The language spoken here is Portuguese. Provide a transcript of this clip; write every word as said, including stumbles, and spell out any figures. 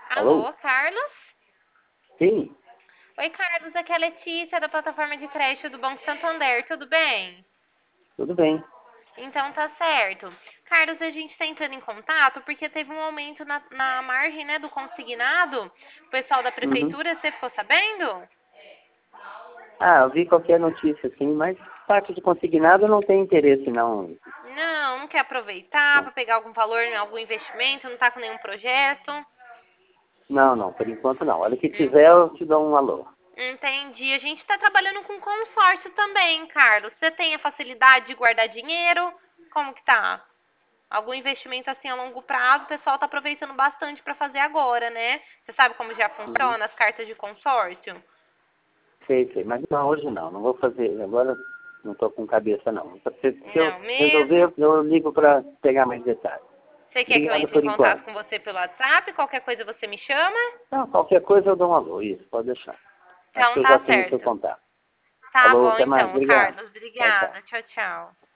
Alô? Alô, Carlos? Sim, Oi, Carlos, aqui é a Letícia da plataforma de crédito do Banco Santander, tudo bem? tudo bem. Então tá certo. Carlos, a gente está entrando em contato porque teve um aumento na, na margem, né, do consignado. O pessoal da Uhum. prefeitura, você ficou sabendo? Ah, eu vi qualquer notícia, assim, mas parte de consignado eu não tenho interesse, não. Não, não quer aproveitar Não, para pegar algum valor em algum investimento, não tá com nenhum projeto? não, não, por enquanto não. Olha, que Hum, tiver eu te dou um alô. Entendi. A gente está trabalhando com consórcio também, Carlos. Você tem a facilidade de guardar dinheiro? Como que tá? Algum investimento assim a longo prazo, o pessoal está aproveitando bastante para fazer agora, né? Você sabe como já Uhum. funciona as cartas de consórcio? Sei, sei, mas não, hoje não, não vou fazer, agora não estou com cabeça, não. Se, se eu Não mesmo? resolver, eu ligo para pegar mais detalhes. Você quer que eu Obrigado entre em por contato enquanto. com você pelo WhatsApp? Qualquer coisa você me chama? Não, qualquer coisa eu dou um alô, isso, pode deixar. Acho Então que eu já tá tenho o seu certo. contato. Tá Alô, bom até mais, então, obrigado. Carlos. Tchau, tchau. Obrigada. Tchau, tchau.